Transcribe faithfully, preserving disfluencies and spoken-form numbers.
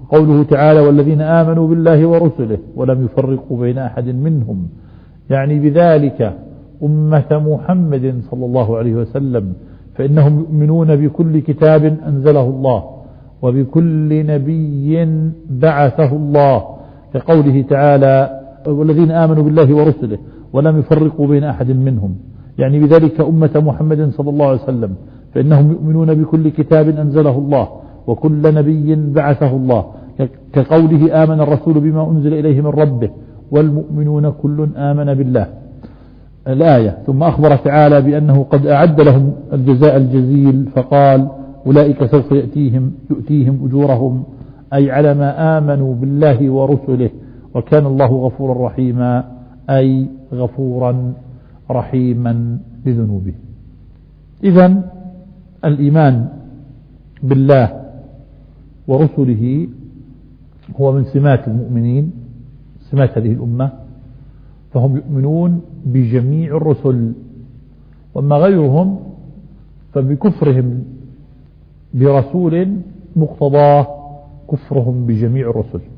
قوله تعالى والذين آمنوا بالله ورسله ولم يفرقوا بين أحد منهم، يعني بذلك أمة محمد صلى الله عليه وسلم، فإنهم يؤمنون بكل كتاب أنزله الله وبكل نبي بعثه الله، كقوله تعالى والذين آمنوا بالله ورسله ولم يفرقوا بين أحد منهم، يعني بذلك أمة محمد صلى الله عليه وسلم، فإنهم يؤمنون بكل كتاب أنزله الله وكل نبي بعثه الله، كقوله آمن الرسول بما أنزل إليه من ربه والمؤمنون كل آمن بالله الآية. ثم أخبر تعالى بأنه قد أعد لهم الجزاء الجزيل، فقال أولئك سوف يأتيهم يؤتيهم أجورهم، أي على ما آمنوا بالله ورسله، وكان الله غفورا رحيما، أي غفورا رحيما لذنوبه. إذن الإيمان بالله ورسله هو من سمات المؤمنين، سمات هذه الأمة، فهم يؤمنون بجميع الرسل، وأما غيرهم فبكفرهم برسول مقتضاه كفرهم بجميع الرسل.